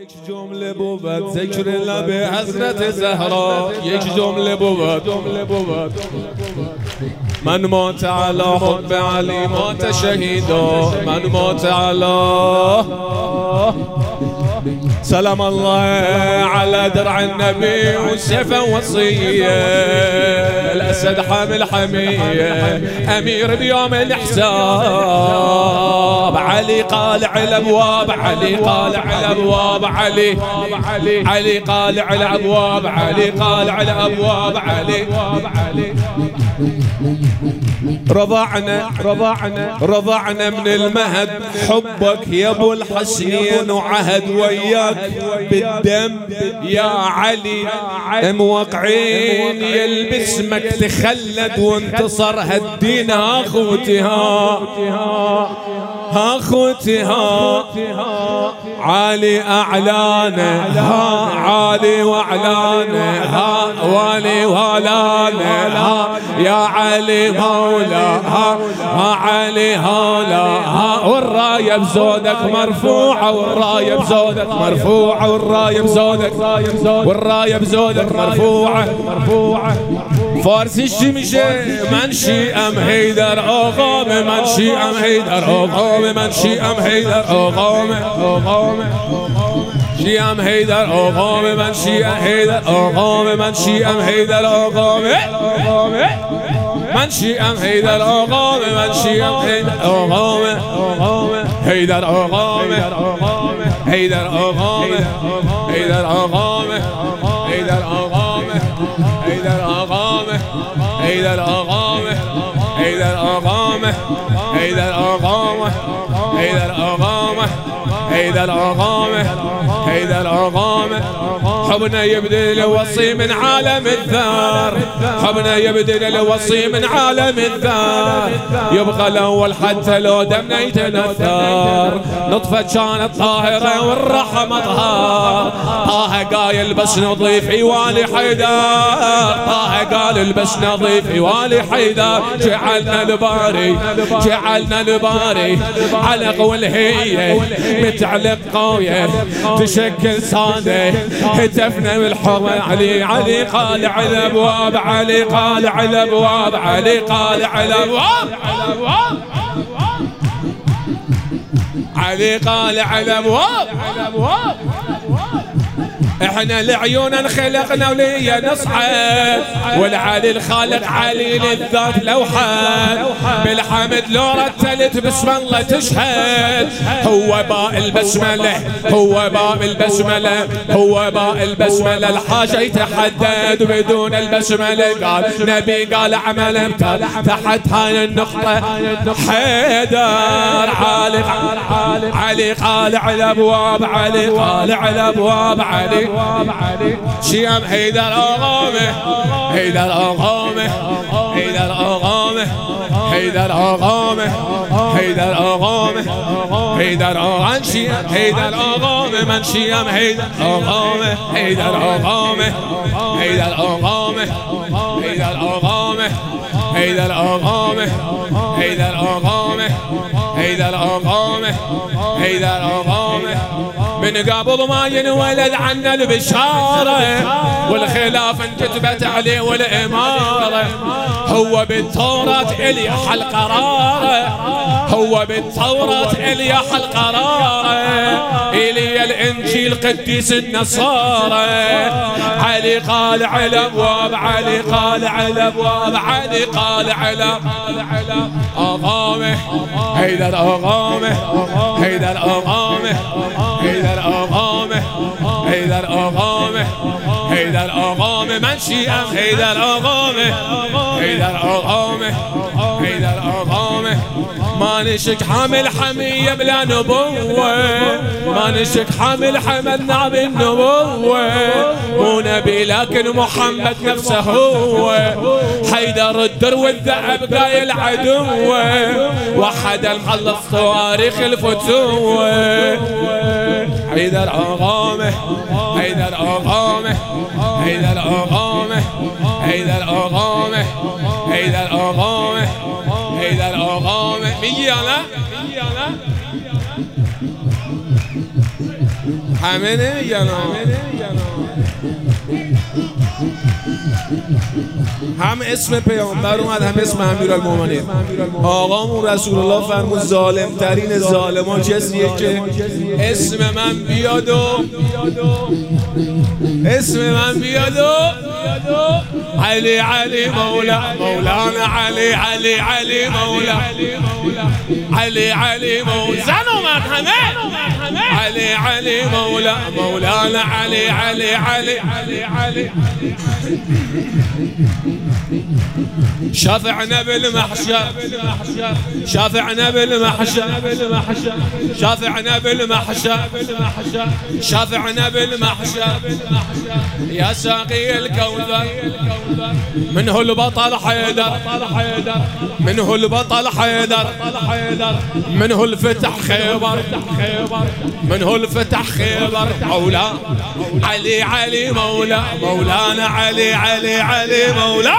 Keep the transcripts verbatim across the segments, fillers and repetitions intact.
یک جمله بود ذکر لب حضرت زهرا، یک جمله بود من مات علی حب علی مات شهیدا، من مات علی سلام الله على درع النبي والسيف وصية، الأسد حامل حمية أمير بيوم الحساب، علي قالع الأبواب، علي قالع الأبواب، علي علي قالع الأبواب، علي قالع الأبواب، علي رضعنا رضعنا رضعنا من المهد حبك يا ابو الحسين، وعهد وياك بالدم يا علي، موقعين يلبس اسمك تخلد وانتصر هالدين اخوتي ها اخوتي ها علي اعلانا ها علي واعلانا ها والي والانا ها يا علي مولا ها علي هولا ها، والرايه بزودك مرفوعه، والرايه بزودك مرفوعه، والرايه بزودك والرايه بزودك مرفوعه مرفوعه. فارس الشمشه منشي ام هيدر اقام، منشي ام هيدر اقام، منشي ام هيدر اقام اقام شيام هيدر اقام، منشي ام هيدر اقام، منشي ام هيدر اقام منشي ام هيدر اقام، منشي ام هيدر اقام هيدر اقام هيدر اقام هيدر اقام هيدر اقام هيدر اقام هيدر اقام هيدر اقام هيدر اقام هيدر اقام هيدر اقام هيدر اقام. حبنا يبدل الوصي من عالم الثار، حبنا يبدل الوصي من عالم الثار، يبقى الاول حتى لو دمنا يتنثر، نطفة كانت طاهرة والرحمة طهار، طه قايل بس نضيف يوالي حيدر، طه قال بس نضيف يوالي حيدر، جعلنا الباري جعلنا الباري علق والهية متعلق قوية تشكل صادة، هتفنا بالحب علي علي قالع الابواب، علي قالع الابواب، علي قالع الابواب، علي قالع الابواب. احنا لعيون انخلقنا وليا نصعد، والعلي الخالق علي للذات لوحد، بالحمد لو رتلت بسم الله تشهد، هو باء البسمله هو باء البسمله هو باء البسمله، الحاجه يتحدد بدون البسمله، قال نبي قال عمل امتى تحت هاي النقطه حيدر، علي علي قالع الابواب، علي قالع الابواب، علي شيام هيدر اغامه هيدر اغامه هيدر اغامه هيدر اغامه هيدر اغامه هيدر اغامه شيام هيدر اغامه من شيام هيدر اغامه هيدر اغامه هيدر اغامه هيدر اغامه هيدر اغامه هيدر اغامه هيدر اغامه هيدر اغامه. من قبل ما ينولد عنا البشارة والخلاف انكتبت عليه والإمارة، هو بالتوراة إليح القرارة، هو بالتوراة إليح القرارة، إلي الإنجيل قديس النصارى، علي قال على الأبواب، علي قال على الأبواب، علي قال على أغامه هيدر أغامه هيدر أغامه هيدر أغامه هيدر أغامه هيدر أغامه منشي أم هيدر أغامه هيدر أغامه هيدر أغامه. ما نشك حامل حمية بلا نبوة، ما نشك حامل حملنا بالنبوة، مو نبي لكن محمد نفسه هو، حيدر الدر والذهب قايل عدوه، وحد المخلص تواريخ الفتوة، حيدر أغامه حيدر أغامه حيدر أغامه حيدر أغامه حيدر أغامه حيدر أغامه. ميانا همه نمیگن هم اسم پیامبر اومد هم اسم امیرالمومنین. آقامون رسول الله فرمود ظالم ترین ظالما کسیه که اسم من بیاد و اسم من بیاد و علی علی مولا مولانا علی علی علی مولا علی علی مولا زن اومد همه علی علی مولا مولانا علی علی علی علی شافعنا بالمحشر شافعنا بالمحشر شافعنا بالمحشر شافعنا بالمحشر يا ساقي الكوثر منه البطل حيدر منه البطل حيدر منه الفتح خيبر منه الفتح خيبر مولا علي علي مولا مولانا علي علي علي مولا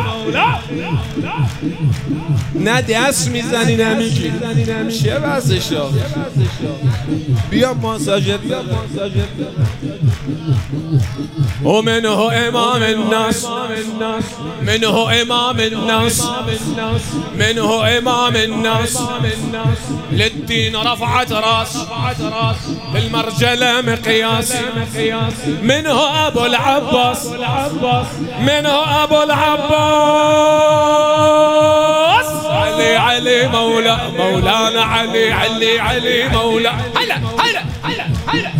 نه دست میزنی نمیگی چه بسش ها بیا ماساژت ومنه امام الناس منه امام الناس منه امام الناس للدين رفعت راس بالمرجله مقياس منه ابو العباس منه ابو العباس علي علي مولا مولانا علي علي علي مولا هلا هلا هلا هلا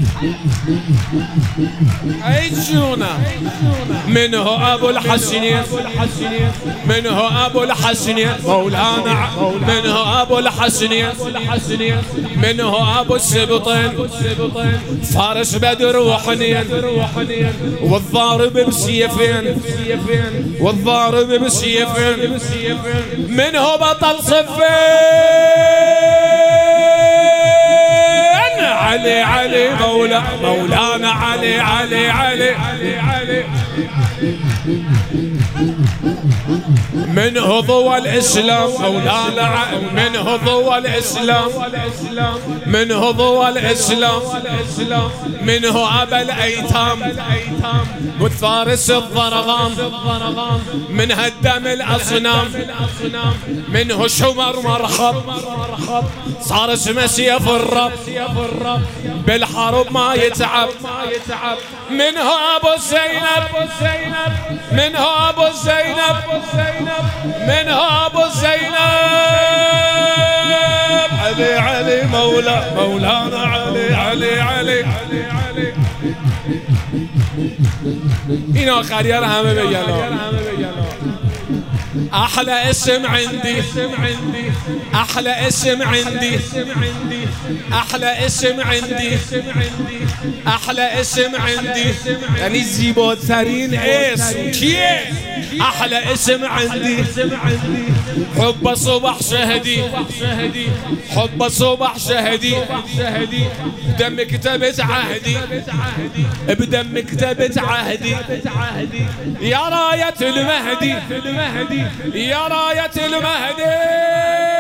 عيشونا منه ابو الحسنين منه ابو الحسنين مولانا منه ابو الحسنين منه ابو السبطين فارس بدر وحنين والضارب بسيفين والضارب بسيفين منه بطل صفين علي علي مولا مولانا علي علي علي علي منه ضوى الإسلام مولانا منه ضوى الإسلام منه ضوى الإسلام منه أبا الأيتام والفارس الضرغام من هدم الأصنام منه شمر مرحب صار اسمه سيف الرب بالحرب ما يتعب منه أبو زينب منه أبو زينب منه أبو زينب علي علي مولا مولانا علي علي علي این آخریه رو همه بگن احلى اسم عندي احلى اسم عندي احلى اسم عندي احلى اسم عندي یعنی زیباترین اسم کیه؟ احلى اسم عندي حب صبح شهدي حب صبح شهدي بدم كتبت عهدي بدم كتبت عهدي يا راية المهدي يا راية المهدي